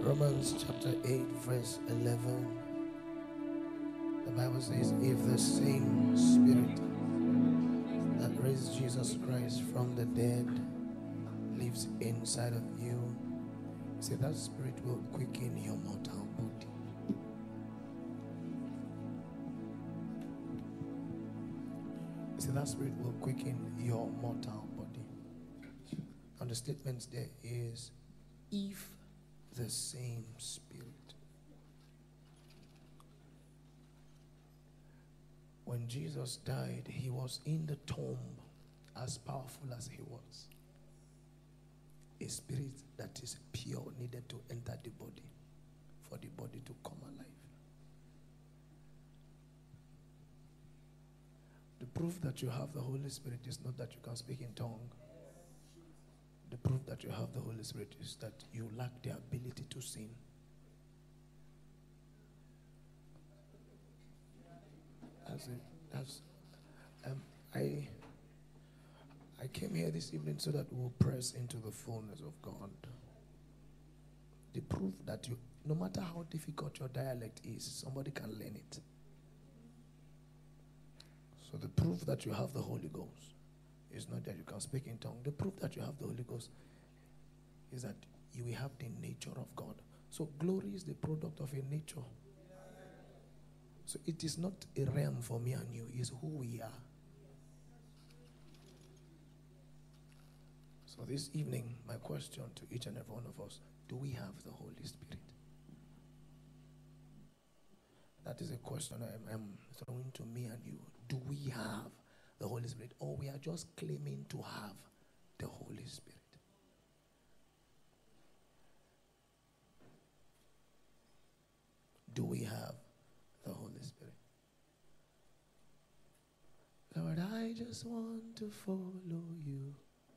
Romans chapter 8 verse 11. The Bible says, if the same Spirit that raised Jesus Christ from the dead lives inside of you, say that Spirit will quicken your mortal body. Say that Spirit will quicken your mortal body. And the statement there is, if the same Spirit. When Jesus died, he was in the tomb as powerful as he was. A spirit that is pure needed to enter the body for the body to come alive. The proof that you have the Holy Spirit is not that you can speak in tongue. The proof that you have the Holy Spirit is that you lack the ability to sin. I came here this evening so that we'll press into the fullness of God. The proof that you, no matter how difficult your dialect is, somebody can learn it. So the proof that you have the Holy Ghost is not that you can speak in tongue. The proof that you have the Holy Ghost is that you will have the nature of God. So glory is the product of a nature. So it is not a realm for me and you, it's who we are. So this evening, my question to each and every one of us, do we have the Holy Spirit? That is a question I am throwing to me and you. Do we have the Holy Spirit, or we are just claiming to have the Holy Spirit? Do we have the Holy Spirit? Lord, I just want to follow you.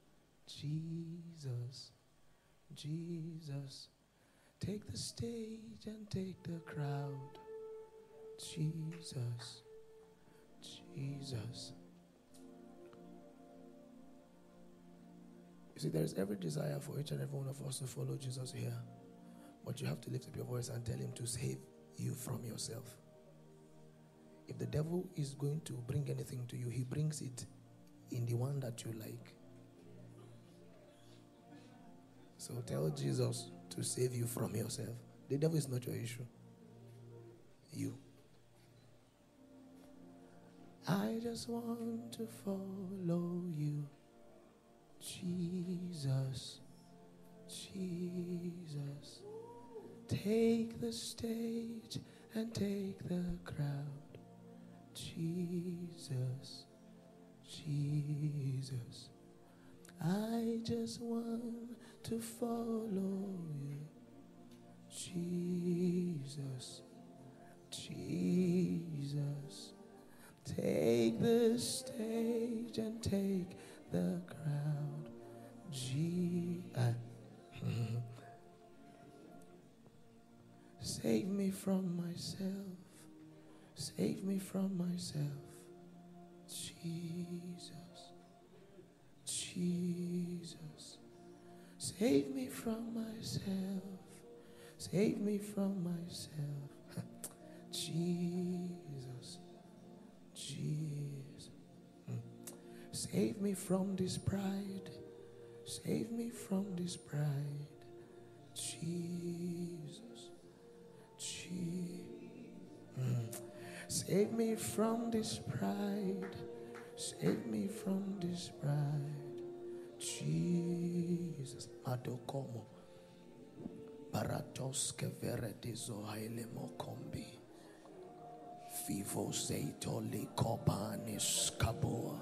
Jesus, Jesus, take the stage and take the crowd. Jesus, Jesus. You see, there is every desire for each and every one of us to follow Jesus here. But you have to lift up your voice and tell him to save you from yourself. If the devil is going to bring anything to you, he brings it in the one that you like. So tell Jesus to save you from yourself. The devil is not your issue. You. I just want to follow you. Jesus, Jesus. Take the stage and take the crowd. Jesus, Jesus. I just want to follow you. Jesus, Jesus. Take the stage and take the crowd. Save me from myself. Save me from myself. Jesus, Jesus. Save me from myself. Save me from myself. Jesus, Jesus. Save me from this pride. Save me from this pride. Jesus, Jesus. Save me from this pride. Save me from this pride. Jesus. Madokomo. Baratoske veredizo haile mokombi. Vivo zeito li kobanis kaboa.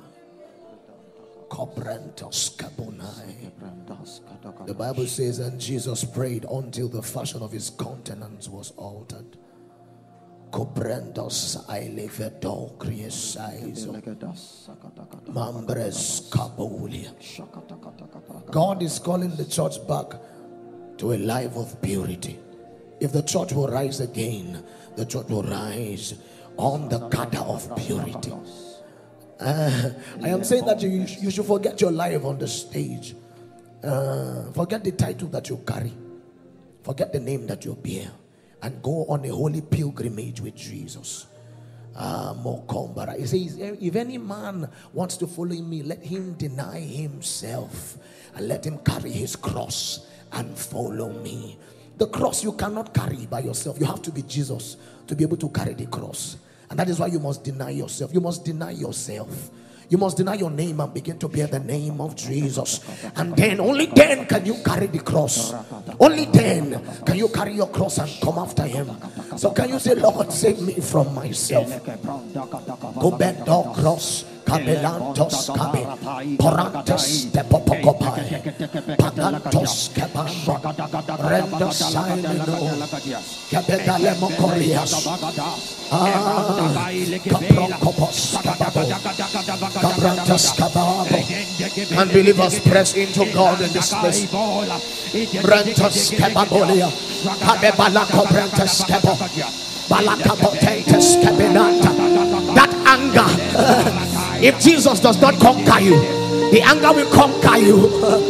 Cobrantos kabonai. The Bible says, and Jesus prayed until the fashion of his countenance was altered. Cobrandos ailevedo criesaizo. Mambres kabulia. God is calling the church back to a life of purity. If the church will rise again, the church will rise on the cadre of purity. I am saying that you should forget your life on the stage. Forget the title that you carry. Forget the name that you bear and go on a holy pilgrimage with Jesus. He says, if any man wants to follow me, let him deny himself and let him carry his cross and follow me. The cross you cannot carry by yourself. You have to be Jesus to be able to carry the cross. And that is why you must deny yourself. You must deny yourself. You must deny your name and begin to bear the name of Jesus. And then, only then can you carry the cross. Only then can you carry your cross and come after him. So can you say, Lord, save me from myself. Go back the cross. Cabelantos cabe, Porantes de Popocopai, Pagantos cabamba, Renda Sileno, Cabedalemo Corias, Caprocopos, Cabrantas Cababo. Unbelievers press into God in this place. Brentas Cababolia, Cabebalaco Brentas Cabo, Balacapotentes Cabinanta. That anger. If Jesus does not conquer you, the anger will conquer you.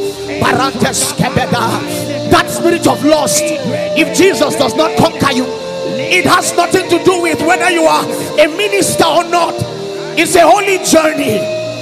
That spirit of lust, if Jesus does not conquer you, it has nothing to do with whether you are a minister or not. It's a holy journey.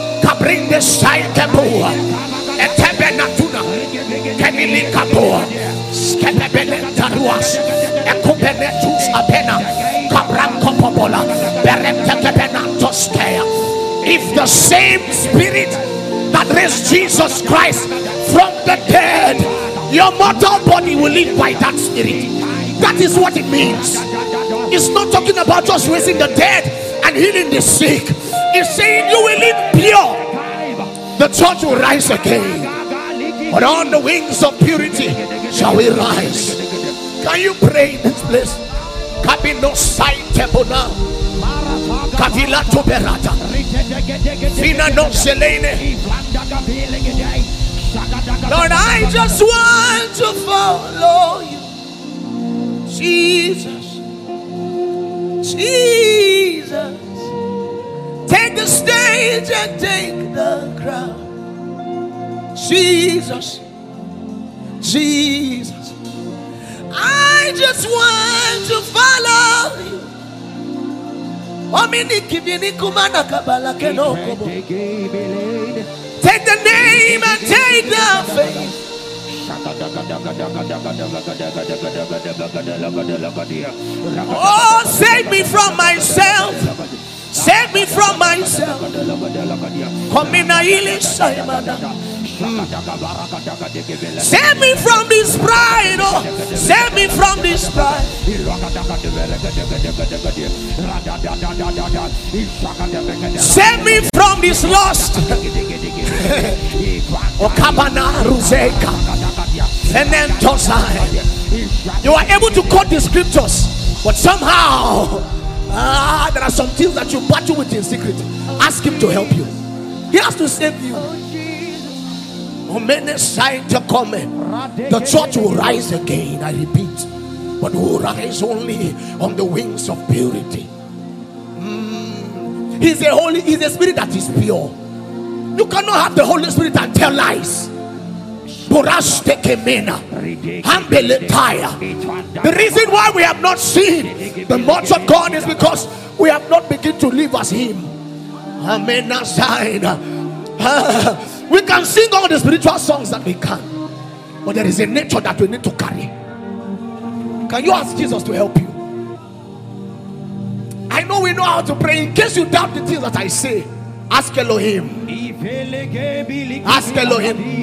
If the same spirit that raised Jesus Christ from the dead, your mortal body will live by that spirit. That is what it means. It's not talking about just raising the dead and healing the sick. It's saying you will live pure. The church will rise again, but on the wings of purity shall we rise. Can you pray in this place? Kabino Saitebona Kavila Toberata Fina no Selene. Lord, I just want to follow you. Jesus, Jesus, take the stage and take the crown. Jesus, Jesus, I just want to follow you. Take the name and take the faith. Oh, save me from myself. Save me from myself. Save me from this pride. Oh, save me from this pride. Save me from this lust. You are able to quote the scriptures, but somehow there are some things that you battle with in secret. Ask him to help you. He has to save you. The church will rise again, I repeat, but will rise only on the wings of purity. He's a spirit that is pure. You cannot have the Holy Spirit and tell lies. The reason why we have not seen the much of God is because we have not begun to live as him. We can sing all the spiritual songs that we can, but there is a nature that we need to carry. Can you ask Jesus to help you? I know we know how to pray. In case you doubt the things that I say, ask Elohim. Ask Elohim.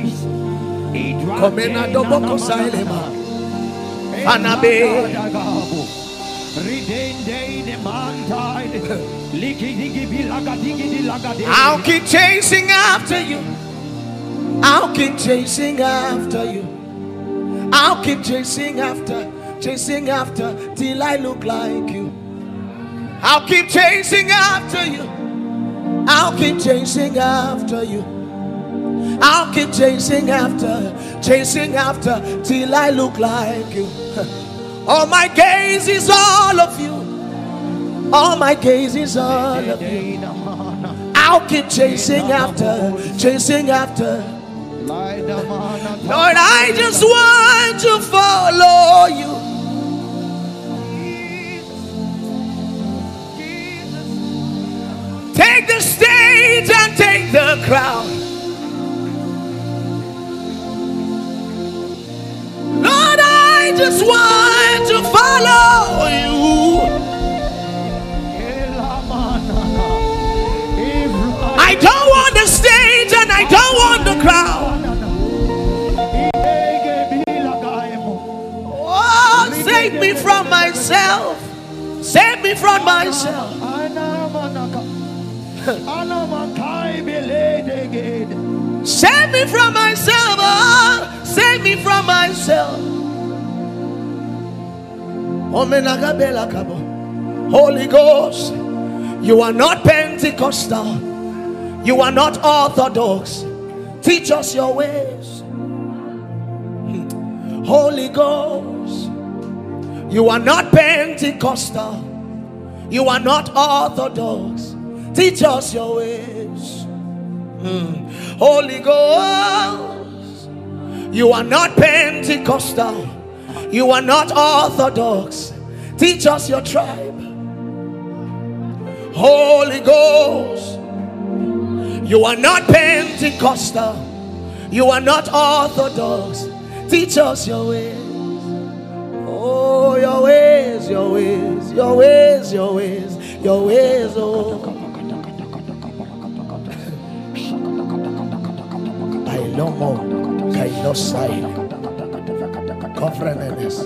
I'll keep chasing after you. I'll keep chasing after you. I'll keep chasing after till I look like you. I'll keep chasing after you. I'll keep chasing after you. I'll keep chasing after till I look like you. All my gaze is all of you. All my gaze is all of you. I'll keep chasing after Lord, I just want to follow you. Take the stage and take the crown. Lord, I just want to follow you. I don't want the stage and I don't want the crown. Oh, save me from myself. Save me from myself. Save me from myself. Oh, save me from myself. Holy Ghost, you are not Pentecostal. You are not Orthodox. Teach us your ways. Holy Ghost, you are not Pentecostal. You are not Orthodox. Teach us your ways. Holy Ghost, you are not Pentecostal. You are not Orthodox. Teach us your tribe. Holy Ghost, you are not Pentecostal. You are not Orthodox. Teach us your ways. Oh, your ways, your ways, your ways, your ways, your ways, oh. Bailomo, Kailosai, Kofremenes.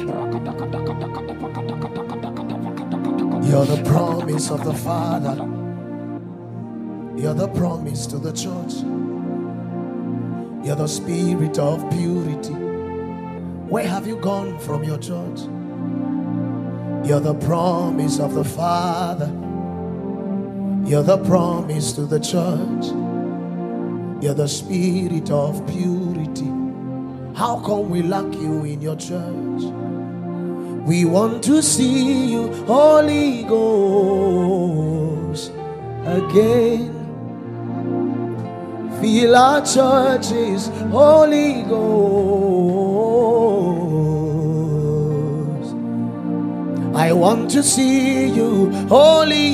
You're the promise of the Father. You're the promise to the church. You're the spirit of purity. Where have you gone from your church? You're the promise of the Father. You're the promise to the church. You're the spirit of purity. How come we lack you in your church? We want to see you, Holy Ghost, again. Fill our churches, Holy Ghost. I want to see you, Holy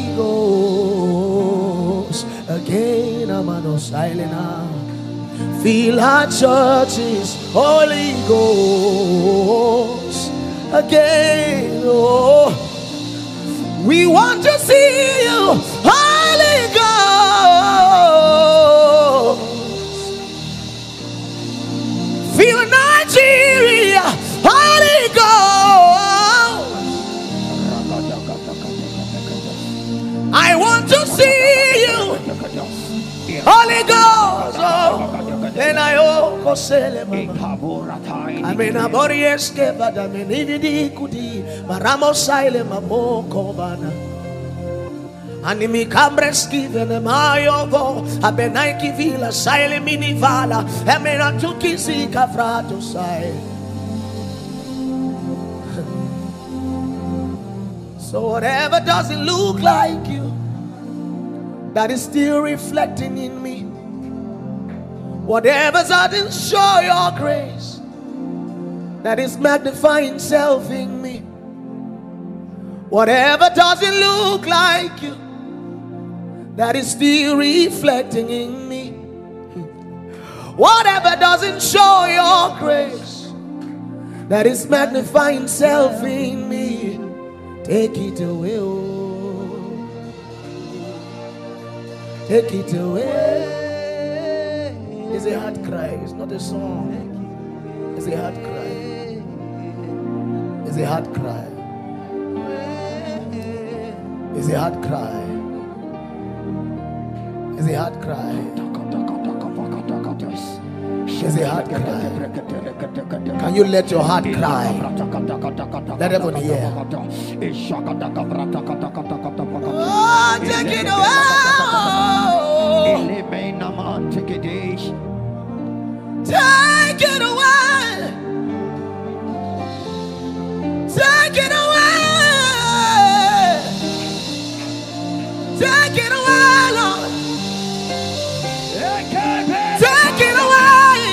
Ghost, again. I'm no silent now. Fill our churches, Holy Ghost, again. Oh, we want to see you, Holy Ghost. Fill Nigeria, Holy Ghost. I want to see you, Holy Ghost. Oh, then I go sell I mean, a body escape, but I mean, if you could, Maramo silent, Mamoko Bana. Animi cambres given a mayovo, a benaiki villa, silent minivala, a mena tuki zika frato side. So whatever doesn't look like you, that is still reflecting in me. Whatever doesn't show your grace, that is magnifying self in me. Whatever doesn't look like you, that is still reflecting in me. Whatever doesn't show your grace, that is magnifying self in me. Take it away, oh. Take it away. It's a heart cry. It's not a song. It's a heart cry. It's a heart cry. It's a heart cry. It's a heart cry. It's a heart cry. Can you let your heart cry? Let everyone hear. Oh, take it away. Take it away. Take it away. Take it away, Lord. Take it away.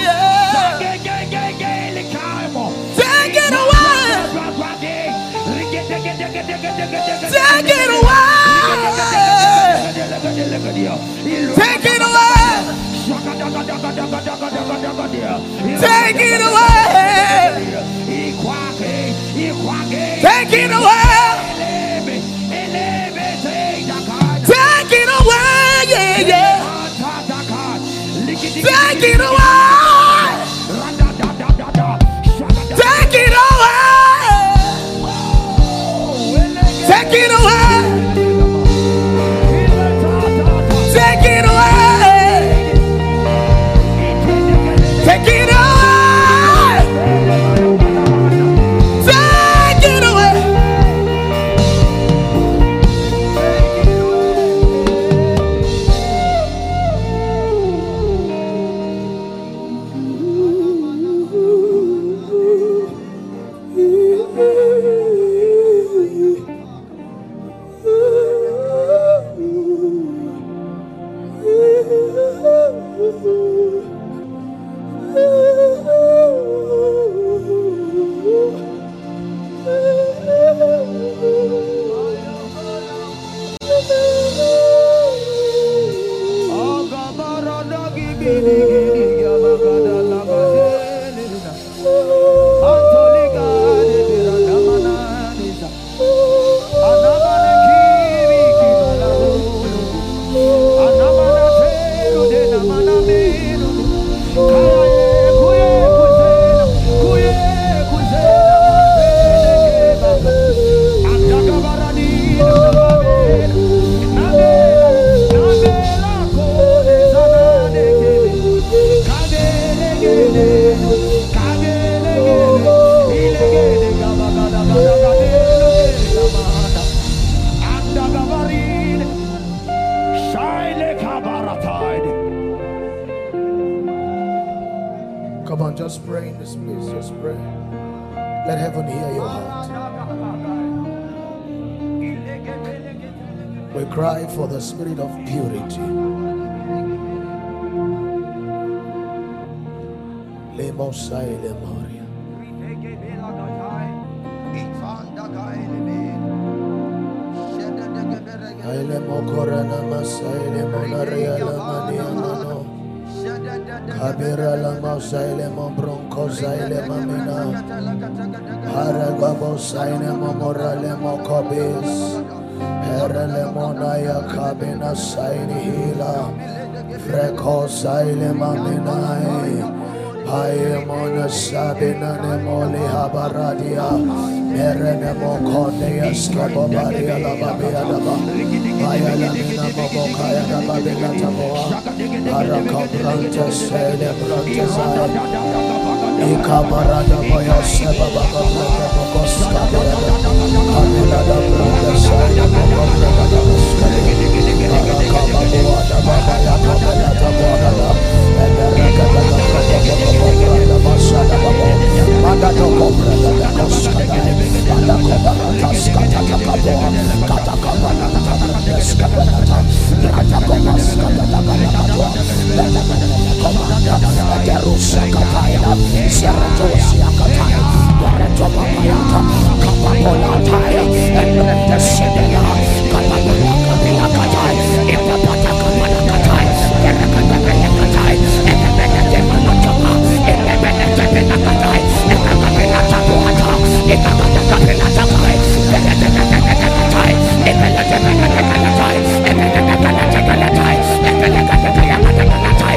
Take it away. Take it away. Take it away. Yeah, yeah. Take it away. Take it away. Take it away. Take it away. Take it away. Take it away. Come on, just pray in this place. Just pray. Let heaven hear your heart. We cry for the spirit of purity. Lemosai lemoria. Aile mokorana masai lemonaria lamania mano. Kabira lama saile mombronko saile mamina. Haragabo saile momorale mokobis. Herele monaya kabina saile hila. Freko saile maminai. Haye mona sabina ne moli habaradia. Merene mokonde yaskabo baria lababia laba. Maya lamina mobokaya lababia taboa. Harakabranta sele branta zaya. Ikabarada boya seba baba branta mokoska beada. Kamila da branta saya mokoska da moskale. Harakaba boa da baba ya kabela taboa da. Emereka da branta branta masada baba. Mada do branta da koska da. Mada kobarata skata kaboa. Kata kabarata branta skabelata. Rata komaska da kaboa. Komanda Jerusa Kataya, Seratosia Kataya, Baratoba Mayata, Kapapolataya, and the Sedela, Kapapola Kataya, Ipapata Kapala Kataya, Erakatapela Kataya, and the Benetemanatama, and the Benetapela Kataya, and the Benetapuata, Ipapatapela Takai, Benetapelatai, Ipelatatai, and the Benetapelatai, and the Benetapelatai.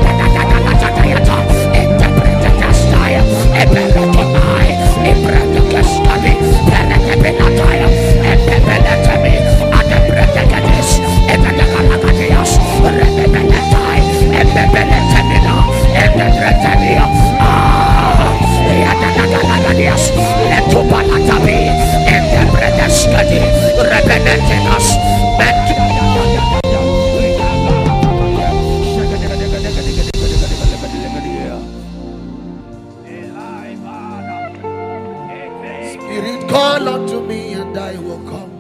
Spirit, call unto me and I will come.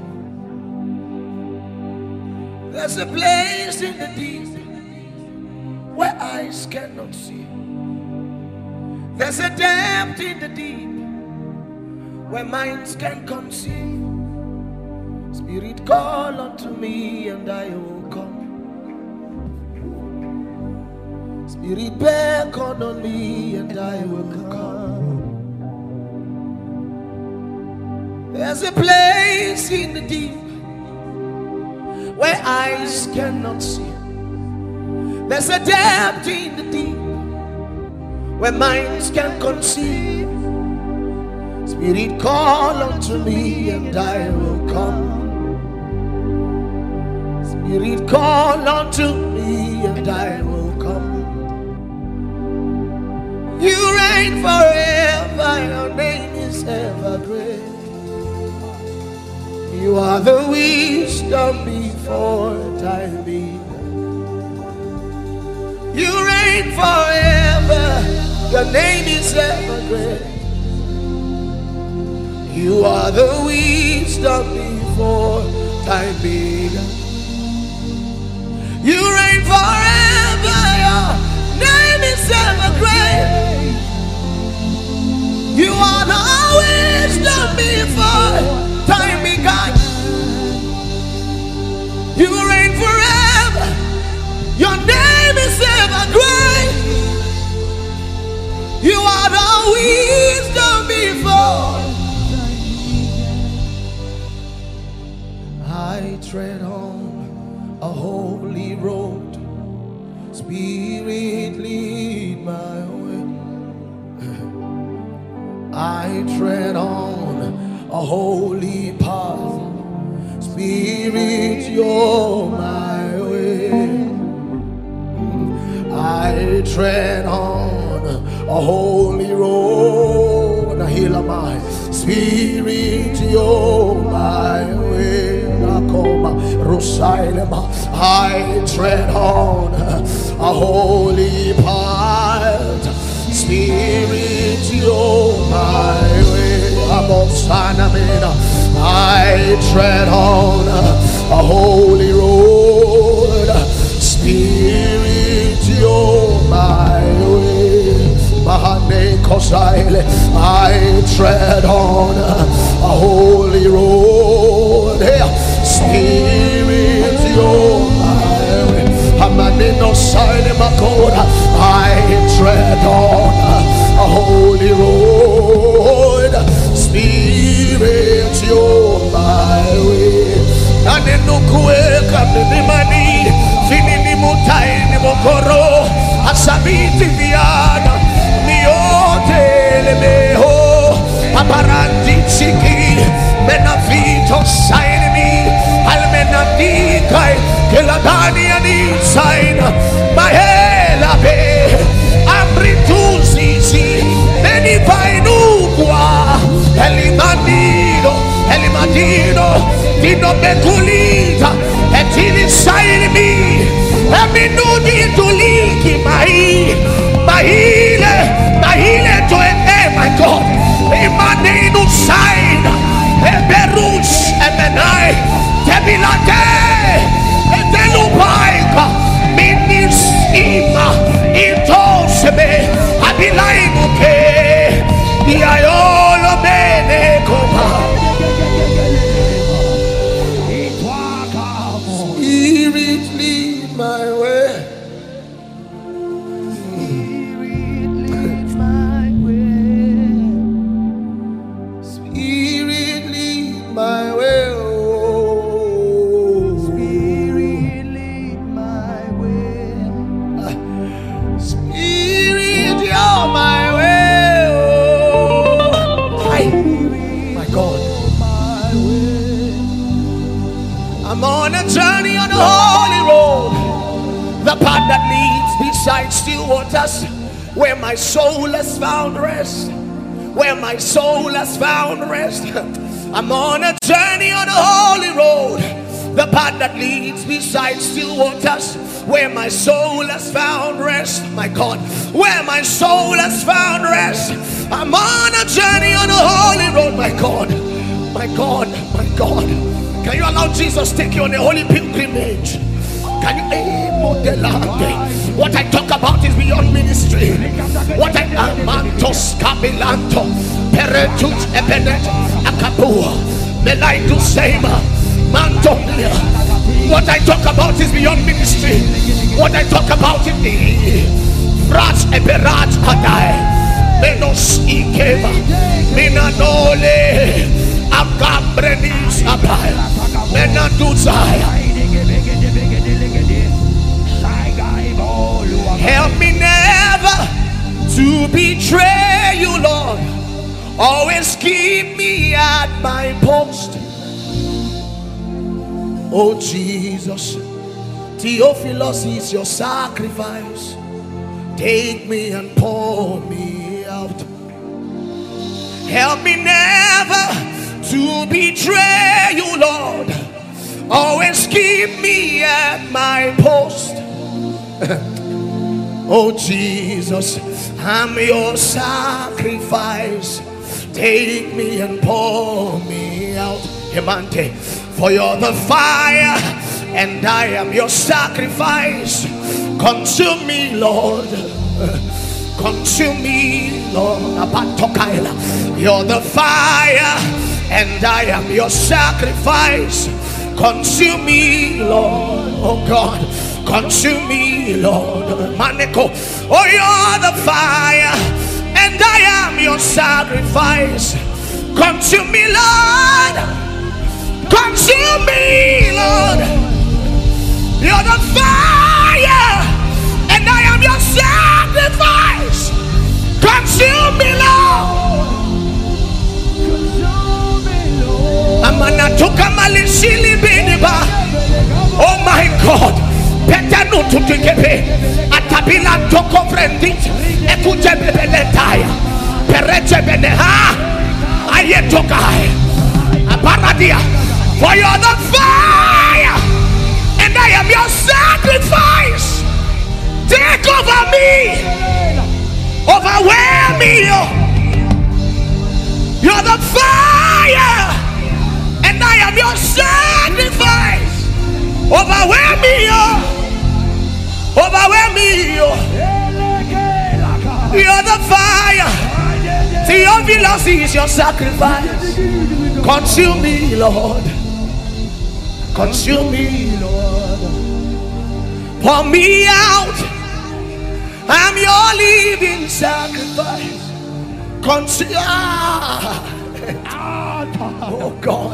There's a place in the deep where eyes cannot see. There's a depth in the deep where minds can conceive. Spirit, call unto me and I will come. Spirit, beckon on me and I will come. There's a place in the deep where eyes cannot see. There's a depth in the deep where minds can conceive. Spirit, call unto me and I will come. Spirit, call unto me and I will come. You reign forever, your name is ever great. You are the wisdom before time began. You reign forever, your name is ever great. You are the wisdom before time began. You reign forever, your name is ever great. You are the wisdom before time began. You reign forever, your name is ever great. You are the wisdom before. I tread on a holy road. Spirit, lead my way. I tread on a holy path. Spirit, you're my way. I tread on a holy road. Spirit, you're my way. I tread on a holy path. Spirit, you're my way. I tread on a holy road. Spirit, you're my way. I tread on a holy road. Spirit, you're my way. I tread on a holy road. Spirit, you're my way. And in no quick, I'm in the money. Finini mutai, Mokoro, Asabiti Viana, Miote, Lemeho, Aparanti Chiki, Benavito, sign me, Almenadikai, Keladani and inside, Mahela Be, Ambrituzi, Beni Painugua, Elimanino, Dino Beculita, and Tini sign me, Aminudi to Liki, Mahile to an my God, Emanino sign, Eberus, Emenai, Tebilate, Etelupaika, Minis Ima, Intosebe, Abilaimuke, Diayolo Bene Copa. Spirit, lead my way. I'm on a journey on a holy road, the path that leads beside still waters, where my soul has found rest, where my soul has found rest. I'm on a journey on a holy road, the path that leads beside still waters, where my soul has found rest. My God, where my soul has found rest. I'm on a journey on a holy road. My God, my God, my God. Can you allow Jesus to take you on a holy pilgrimage? Can you what I talk about is beyond ministry. What I amantos cabilanto peretut ebenet akapua melaitu sema What I talk about is beyond ministry. What I talk about in the Rats Eberat Hadai Menos Ikeva Minanole Agambrenis Abai Menaduzai. Help me never to betray you, Lord. Always keep me at my post. Oh Jesus, Theophilus is your sacrifice. Take me and pour me out. Help me never to betray you, Lord. Always keep me at my post. Oh Jesus, I'm your sacrifice. Take me and pour me out. Hemante, for you're the fire and I am your sacrifice. Consume me, Lord. Consume me, Lord. You're the fire and I am your sacrifice. Consume me, Lord. Oh God, consume me, Lord. Maneko, oh, you're the fire and I am your sacrifice. Consume me, Lord. Consume me, Lord. You're the fire and I am your sacrifice. Consume me, Lord. Amanatuka malishili biniba. Oh my God. Petanu tutukepe. Atabila toko frendit. Ekuje bebeletaya. Pereche beneha. Ayetokai. Aparadia. For you're the fire and I am your sacrifice. Take over me. Overwhelm me. You're the fire and I am your sacrifice. Overwhelm me. Overwhelm me. You're the fire. Theophilus is your sacrifice. Consume me, Lord. Consume me, Lord. Pour me out. I'm your living sacrifice. Consume. Oh God.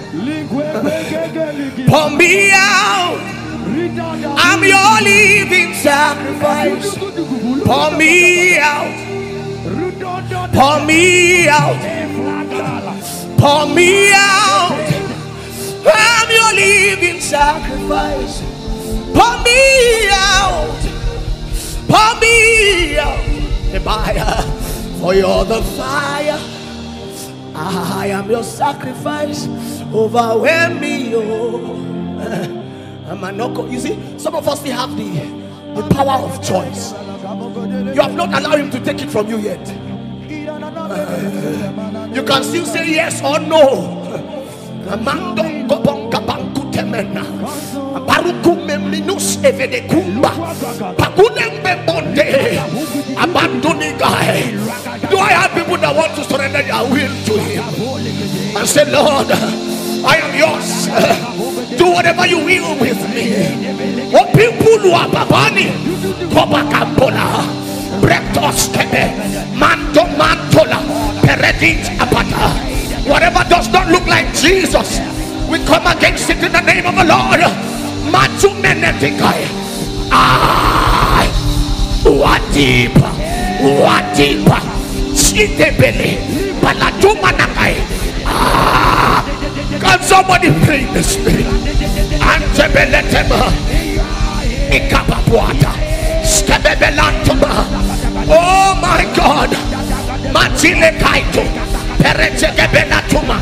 Pour me out. I'm your living sacrifice. Pour me out. Pour me out. Pour me out. I'm your living sacrifice. Pour me out. Pour me out. For you're the fire. I am your sacrifice. Overwhelm me. You see, some of us still have the power of choice. You have not allowed him to take it from you yet. You can still say yes or no. Do I have people that want to surrender their will to him and say, Lord, I am yours. Do whatever you will with me. Oh, people who are babani, Kobakambola, Brektos Kebe, Manto Mantola, Peredit Apata. Whatever does not look like Jesus, we come against it in the name of the Lord. Matu Menetikai. Ah, what deeper, Chitebele, Palatumanakai. Ah, can somebody pray in the spirit? Antebeletema, Ikapapuata, Skebebelantuma. Oh my God, Matile Kaito, Perechegebelatuma.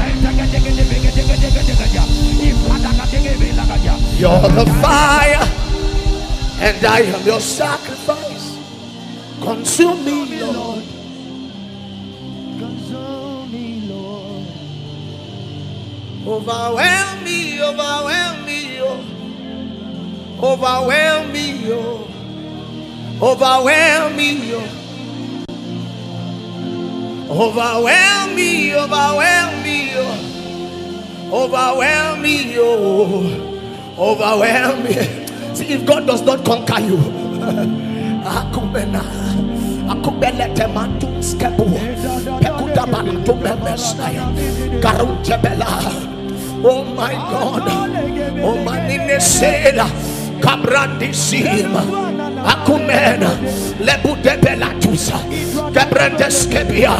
You're the fire, and I am your sacrifice. Consume me, Lord. Consume me, Lord. Overwhelm me, overwhelm me, oh. Overwhelm me, oh. Overwhelm me, oh. Overwhelm me, overwhelm me, oh. Overwhelm me, oh, overwhelm me. See, if God does not conquer you, oh my God, oh my Ninesela, Cabrandisima, Acumena, Lebudebela Tusa, Cabrandescapia,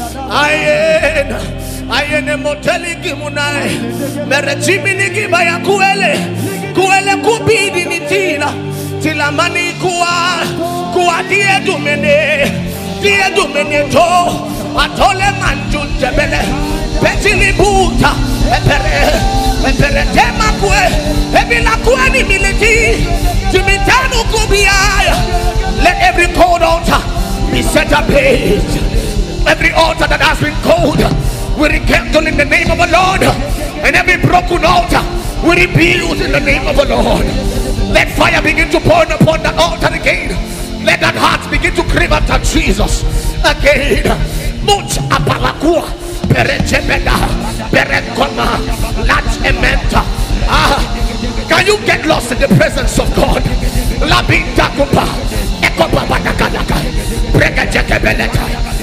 Ayene moteli gimunai merejimini gibaya kuele kubidi nitina tilamani kuwa die dumene to atole manjun jebele petili buta epere tema kue ebila kue ni militi timitanu kubiaya. Let every cold altar be set ablaze. Every altar that has been cold, we rekindle in the name of the Lord, and every broken altar we rebuild in the name of the Lord. Let fire begin to burn upon that altar again. Let that heart begin to crave after Jesus again. Much apalakua perechebeda perekoma lat ementa. Can you get lost in the presence of God? Labinta kupa ekopa batakalaka brekechekebeleta.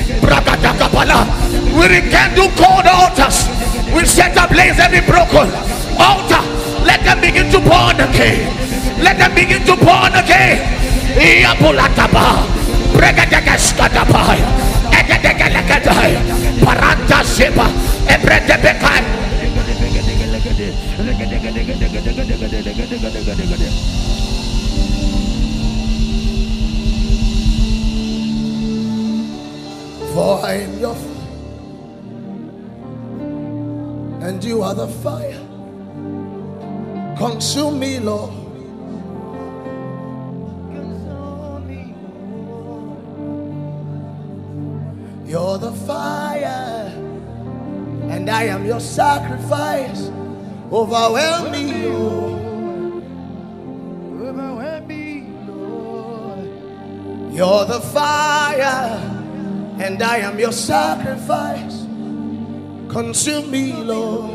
We rekindle cold altars. We set ablaze every broken altar. Let them begin to burn again. Let them begin to burn again. Iabulataba, Bregadagaskatabai, Egadagalagadai, Paranta Sheba, Ebredebekai. For I am your fire, and you are the fire. Consume me, Lord. You're the fire, and I am your sacrifice. Overwhelm me, Lord. Overwhelm me, Lord. You're the fire, and I am your sacrifice. Consume me, Lord.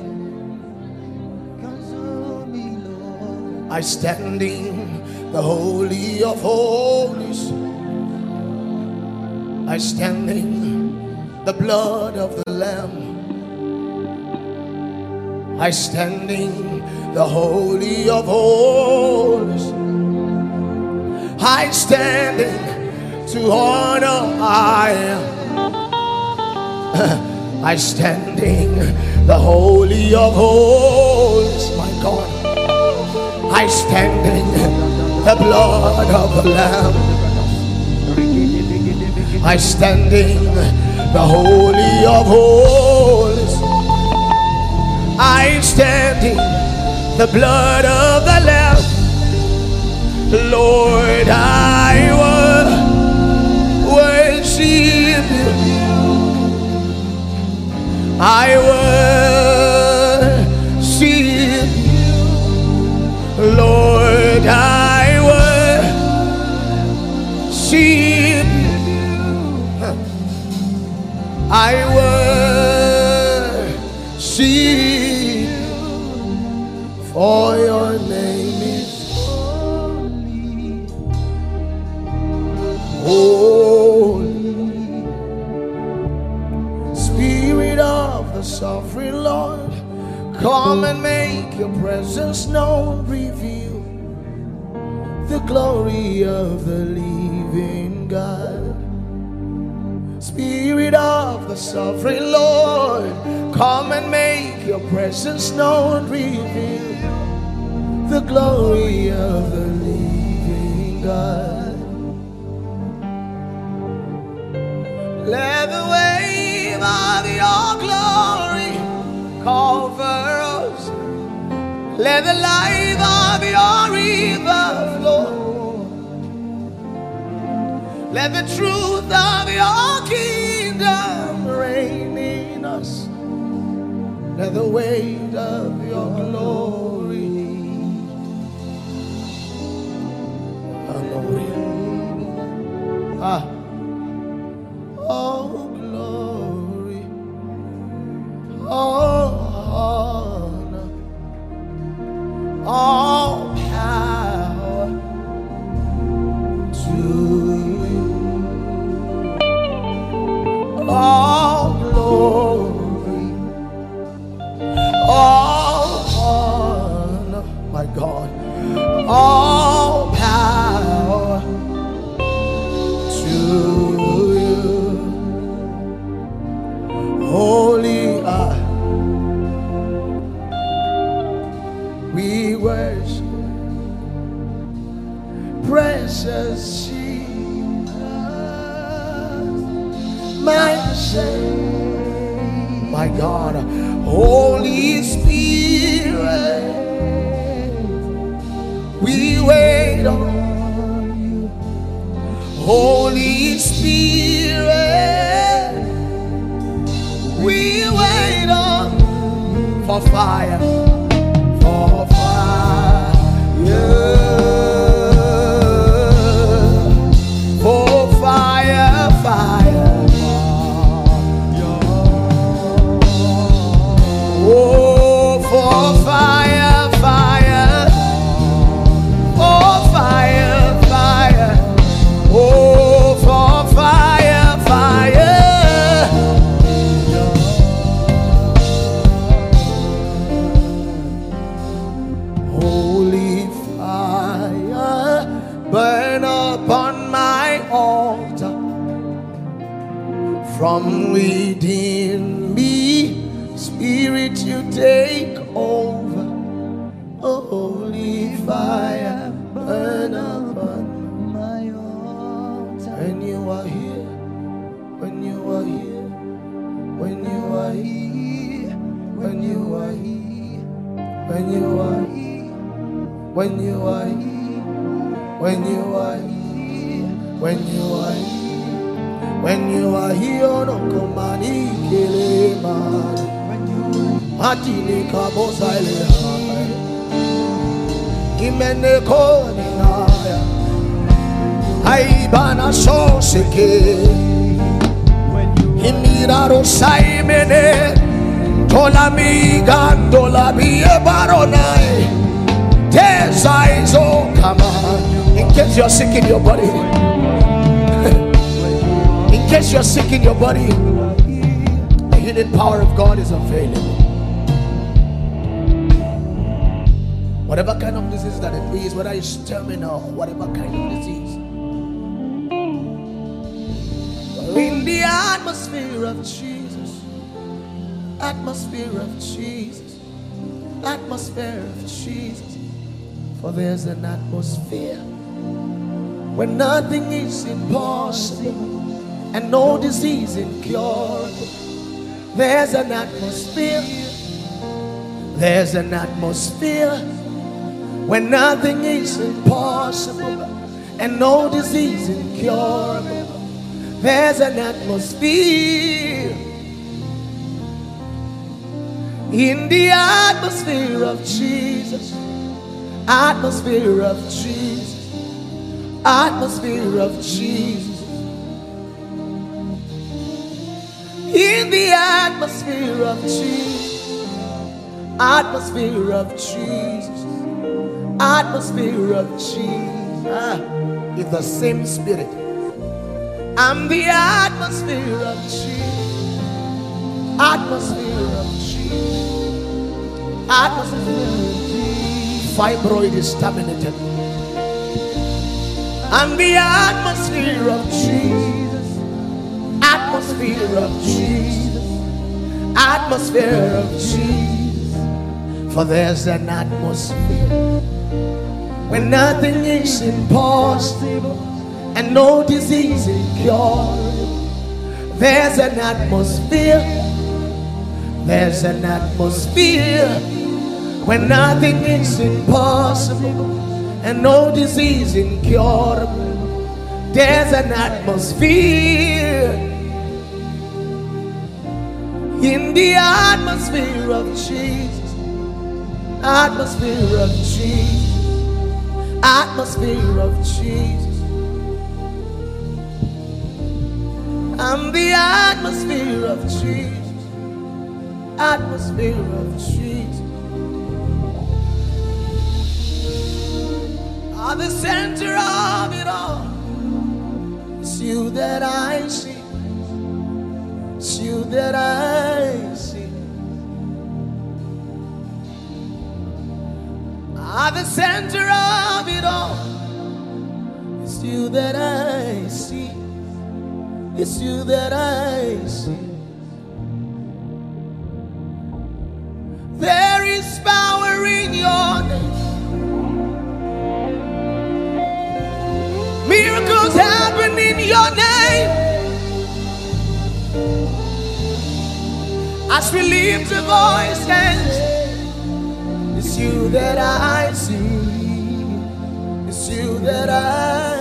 Consume me, Lord. I stand in the Holy of Holies. I stand in the blood of the Lamb. I stand in the Holy of Holies. I stand in to honor I am. I stand in the Holy of Holies, my God. I stand in the blood of the Lamb. I stand in the Holy of Holies. I stand in the blood of the Lamb. Lord, I worship you. I worship you. Lord, I worship you. I worship you. For your name is holy. Spirit of the sovereign Lord, come and make your presence known. Reveal the glory of the living God. Spirit of the sovereign Lord, come and make your presence known. Reveal the glory of the living God. Let the wave of your glory cover us. Let the life of your river flow. Let the truth of your kingdom reign in us. Let the weight of your glory. Oh, glory. Oh, My God, Holy Spirit, we wait on you. Holy Spirit, we wait on for fire, for fire, for fire, fire. Oh, for fire, fire, for fire, fire. Oh, for fire, fire. Holy fire, burn upon my altar from within me. Spirit, you take over. Oh, holy fire, burn upon my altar. When you are here, when you are here, when you are here, when you are here, when you are here, when you are here, when you are here, when you are here, when you are here, no komani keleman. Atini kabosale imene koninaya aibana soseke imiraro saimene tola mi gandola mi baronai tesaizo come on. In case you're sick in your body, in case you're sick in your body, the healing power of God is available. Whatever kind of disease that it is, whether it's terminal, whatever kind of disease, in the atmosphere of Jesus, atmosphere of Jesus, atmosphere of Jesus, for there's an atmosphere where nothing is impossible and no disease incurable. There's an atmosphere, there's an atmosphere when nothing is impossible and no disease incurable. There's an atmosphere, in the atmosphere of Jesus, atmosphere of Jesus, atmosphere of Jesus, in the atmosphere of Jesus, atmosphere of Jesus, atmosphere of Jesus. It's the same spirit. I'm the atmosphere of Jesus, atmosphere of Jesus, atmosphere of Jesus. Fibroid is terminated. I'm the atmosphere of Jesus, atmosphere of Jesus, atmosphere of Jesus. For there's an atmosphere when nothing is impossible and no disease incurable. There's an atmosphere, there's an atmosphere when nothing is impossible and no disease incurable. There's an atmosphere, in the atmosphere of Jesus, atmosphere of Jesus, atmosphere of Jesus. I'm the atmosphere of Jesus, atmosphere of Jesus. At the center of it all, it's you that I see, it's you that I see. At the center of it all, it's you that I see, it's you that I see. There is power in your name. Miracles happen in your name. As we lift the voice and it's you that I see. It's you that I